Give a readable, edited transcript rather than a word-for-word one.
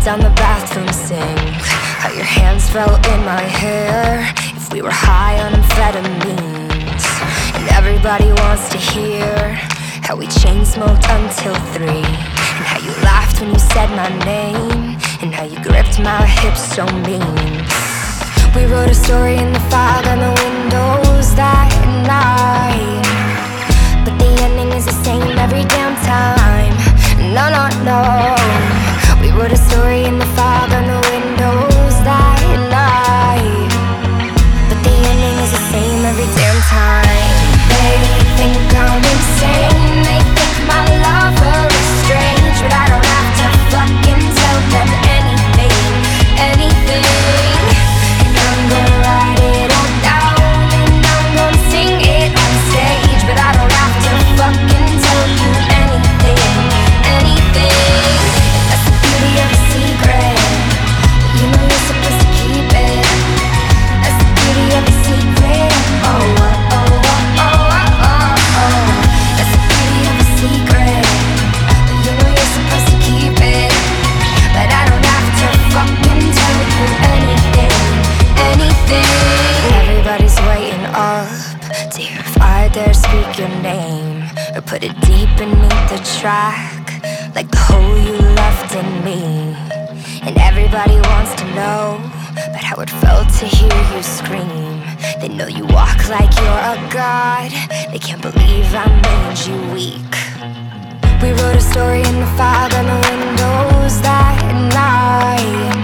down the bathroom sink, how your hands fell in my hair, if we were high on amphetamines. And everybody wants to hear how we chain smoked until 3, and how you laughed when you said my name, and how you gripped my hips so mean. We wrote a story in the fog on the windows that night, but the ending is the same every damn time. No, no, no. We wrote a story in the fog on the windows that night, but the ending is the same every damn time. They think I'm insane, they think my lover is strange, but I don't have to fucking tell them anything, anything. And I'm gonna write it all down, and I'm gonna sing it on stage, but I don't have to fucking tell you anything, anything. That's the beauty of a secret, you know you're supposed to keep it. That's the beauty of a secret. Oh, oh, oh, oh, oh, oh, oh. That's the beauty of a secret, you know you're supposed to keep it, but I don't have to fucking tell you anything, anything. Everybody's waiting up to hear if I dare speak your name, or put it deep beneath the track, like the hole you left in me. And everybody wants to know about how it felt to hear you scream. They know you walk like you're a god, they can't believe I made you weak. We wrote a story in the fog on the windows that night,